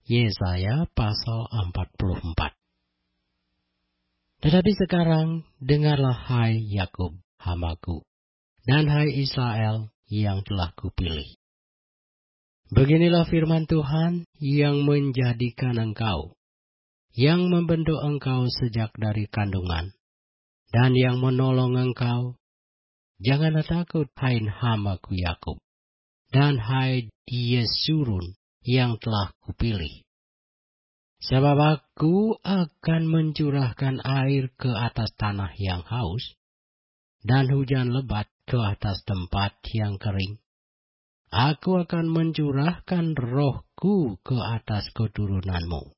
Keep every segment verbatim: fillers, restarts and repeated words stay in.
Yesaya pasal empat puluh empat. Tetapi sekarang, dengarlah hai Yakub, hamaku, dan hai Israel yang telah kupilih. Beginilah firman Tuhan yang menjadikan engkau, yang membentuk engkau sejak dari kandungan, dan yang menolong engkau. Janganlah takut, hai hamaku Yakub, dan hai Yesurun yang telah kupilih. Sebab aku akan mencurahkan air ke atas tanah yang haus, dan hujan lebat ke atas tempat yang kering. Aku akan mencurahkan rohku ke atas keturunanmu,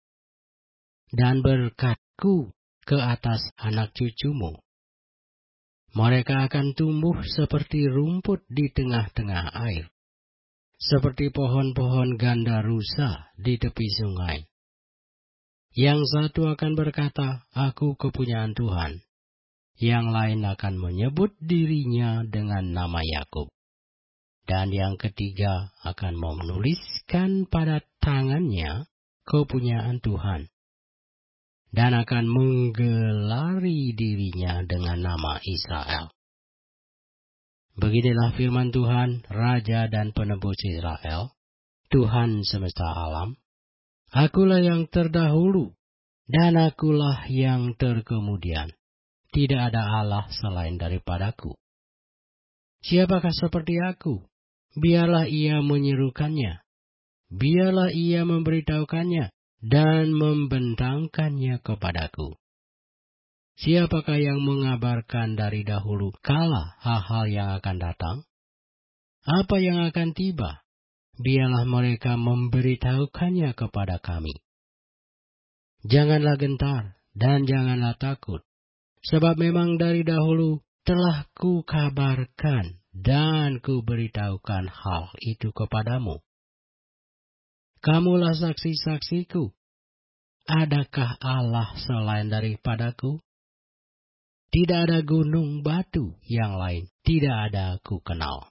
dan berkatku ke atas anak cucumu. Mereka akan tumbuh seperti rumput di tengah-tengah air, seperti pohon-pohon gandarusa di tepi sungai. Yang satu akan berkata, aku kepunyaan Tuhan. Yang lain akan menyebut dirinya dengan nama Yakub. Dan yang ketiga akan menuliskan pada tangannya kepunyaan Tuhan. Dan akan menggelari dirinya dengan nama Israel. Beginilah firman Tuhan, Raja dan Penebus Israel, Tuhan semesta alam. Akulah yang terdahulu, dan akulah yang terkemudian. Tidak ada Allah selain daripadaku. Siapakah seperti aku? Biarlah ia menyerukannya. Biarlah ia memberitahukannya dan membentangkannya kepadaku. Siapakah yang mengabarkan dari dahulu kala hal-hal yang akan datang? Apa yang akan tiba? Biarlah mereka memberitahukannya kepada kami. Janganlah gentar dan janganlah takut, sebab memang dari dahulu telah ku kabarkan dan ku beritahukan hal itu kepadamu. Kamulah saksi-saksiku. Adakah Allah selain daripadaku? Tidak ada gunung batu yang lain, tidak ada aku kenal.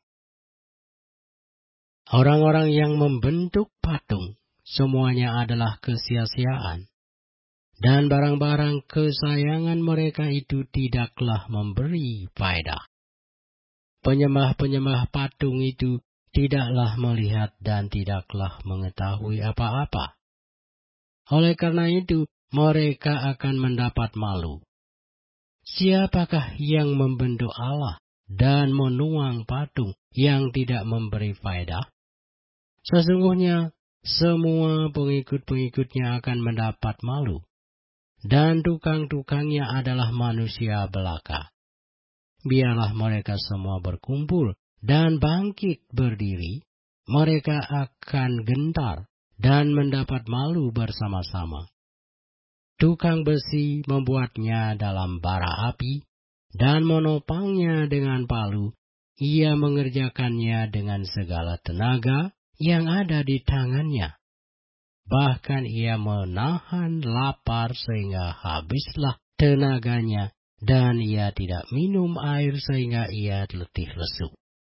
Orang-orang yang membentuk patung, semuanya adalah kesia-siaan. Dan barang-barang kesayangan mereka itu tidaklah memberi faedah. Penyembah-penyembah patung itu tidaklah melihat dan tidaklah mengetahui apa-apa. Oleh karena itu, mereka akan mendapat malu. Siapakah yang membentuk Allah dan menuang patung yang tidak memberi faedah? Sesungguhnya, semua pengikut-pengikutnya akan mendapat malu, dan tukang-tukangnya adalah manusia belaka. Biarlah mereka semua berkumpul dan bangkit berdiri, mereka akan gentar dan mendapat malu bersama-sama. Tukang besi membuatnya dalam bara api, dan menopangnya dengan palu. Ia mengerjakannya dengan segala tenaga yang ada di tangannya. Bahkan ia menahan lapar sehingga habislah tenaganya, dan ia tidak minum air sehingga ia letih lesu.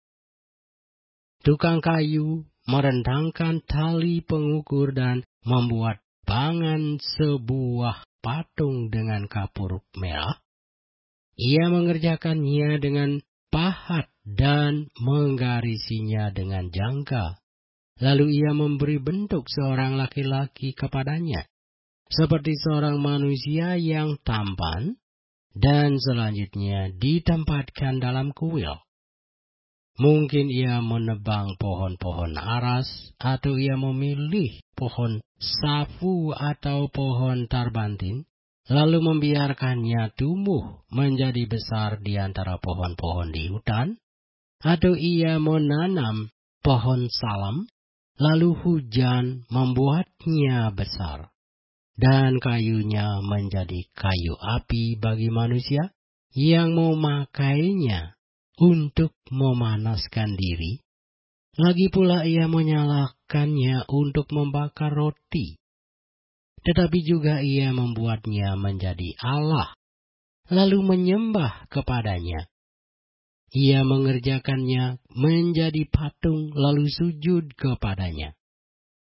Tukang kayu merentangkan tali pengukur dan membuat bangan sebuah patung dengan kapur merah. Ia mengerjakannya dengan pahat dan menggarisinya dengan jangka. Lalu ia memberi bentuk seorang laki-laki kepadanya, seperti seorang manusia yang tampan, dan selanjutnya ditempatkan dalam kuil. Mungkin ia menebang pohon-pohon aras, atau ia memilih pohon safu atau pohon tarbantin, lalu membiarkannya tumbuh menjadi besar di antara pohon-pohon di hutan, atau ia menanam pohon salam, lalu hujan membuatnya besar, dan kayunya menjadi kayu api bagi manusia yang memakainya untuk memanaskan diri. Lagi pula ia menyalakannya untuk membakar roti. Tetapi juga ia membuatnya menjadi Allah, lalu menyembah kepadanya. Ia mengerjakannya menjadi patung lalu sujud kepadanya.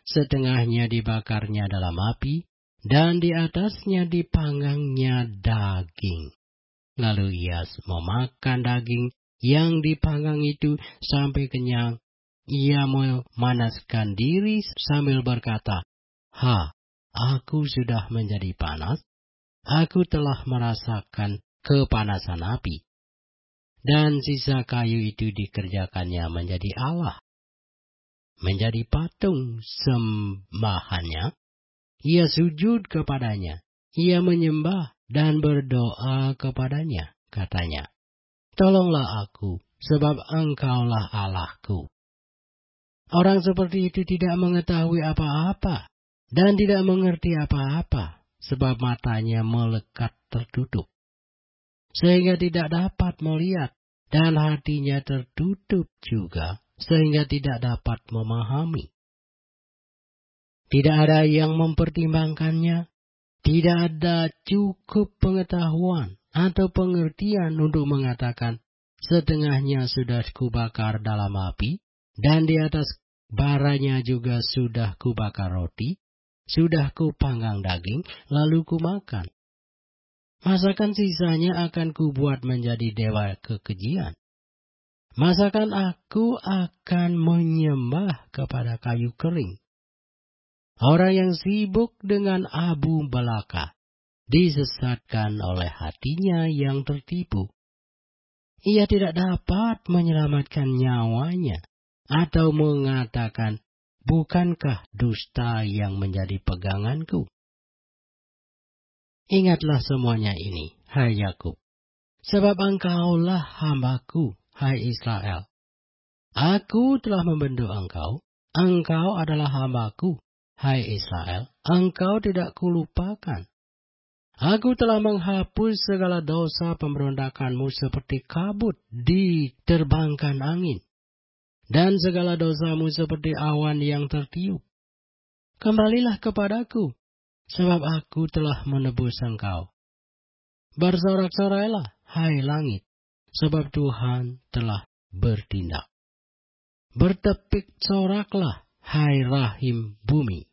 setengahnya dibakarnya dalam api, dan di atasnya dipanggangnya daging. Lalu ia memakan daging yang dipanggang itu sampai kenyang. Ia memanaskan diri sambil berkata, "Ha, aku sudah menjadi panas. Aku telah merasakan kepanasan api." Dan sisa kayu itu dikerjakannya menjadi Allah, menjadi patung sembahannya. Ia sujud kepadanya, ia menyembah dan berdoa kepadanya. Katanya, "Tolonglah aku, sebab Engkaulah Allahku." Orang seperti itu tidak mengetahui apa-apa dan tidak mengerti apa-apa, sebab matanya melekat tertutup, sehingga tidak dapat melihat, dan hatinya tertutup juga, sehingga tidak dapat memahami. Tidak ada yang mempertimbangkannya, tidak ada cukup pengetahuan atau pengertian untuk mengatakan, setengahnya sudah kubakar dalam api, dan di atas baranya juga sudah kubakar roti, sudah kupanggang daging, lalu kumakan. Masakan sisanya akan kubuat menjadi dewa kekejian. Masakan aku akan menyembah kepada kayu kering. Orang yang sibuk dengan abu belaka disesatkan oleh hatinya yang tertipu. Ia tidak dapat menyelamatkan nyawanya atau mengatakan, "Bukankah dusta yang menjadi peganganku?" Ingatlah semuanya ini, hai Yakub, sebab engkaulah hambaku, hai Israel. Aku telah membentuk engkau, engkau adalah hambaku, hai Israel, engkau tidak kulupakan. Aku telah menghapus segala dosa pemberontakanmu seperti kabut diterbangkan angin, dan segala dosamu seperti awan yang tertiup. Kembalilah kepadaku, sebab aku telah menebus engkau. Bersorak-sorailah, hai langit, sebab Tuhan telah bertindak. Bertepik soraklah, hai rahim bumi.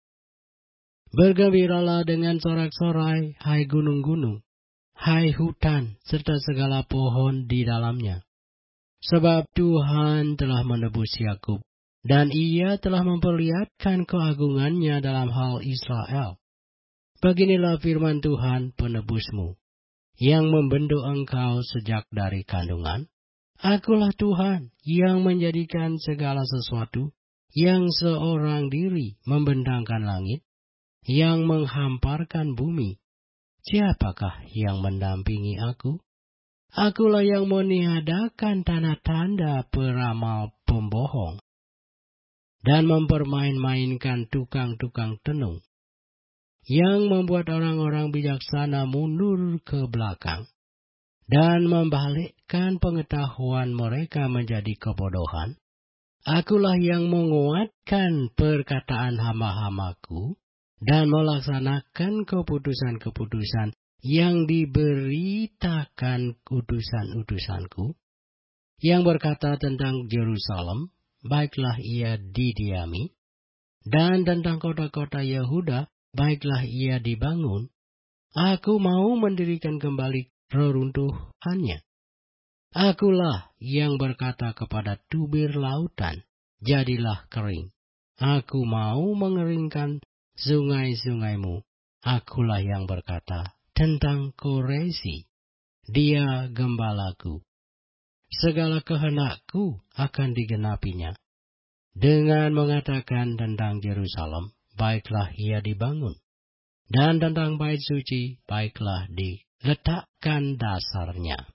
Bergembiralah dengan sorak-sorai, hai gunung-gunung, hai hutan, serta segala pohon di dalamnya. Sebab Tuhan telah menebus Yakub, dan ia telah memperlihatkan keagungannya dalam hal Israel. Beginilah firman Tuhan penebusmu, yang membentuk engkau sejak dari kandungan. Akulah Tuhan yang menjadikan segala sesuatu, yang seorang diri membentangkan langit, yang menghamparkan bumi. Siapakah yang mendampingi aku? Akulah yang meniadakan tanda-tanda peramal pembohong, dan mempermain-mainkan tukang-tukang tenung, yang membuat orang-orang bijaksana mundur ke belakang, dan membalikkan pengetahuan mereka menjadi kebodohan. Akulah yang menguatkan perkataan hamba-hambaku, dan melaksanakan keputusan-keputusan yang diberitakan utusan-utusanku, yang berkata tentang Yerusalem, baiklah ia didiami, dan tentang kota-kota Yehuda, baiklah ia dibangun. Aku mau mendirikan kembali reruntuhannya. Akulah yang berkata kepada tubir lautan, jadilah kering. Aku mau mengeringkan sungai-sungaimu. Akulah yang berkata tentang Koresi, dia gembalaku. Segala kehendakku akan digenapinya. Dengan mengatakan tentang Yerusalem, baiklah ia dibangun. Dan tentang bait suci, baiklah diletakkan dasarnya.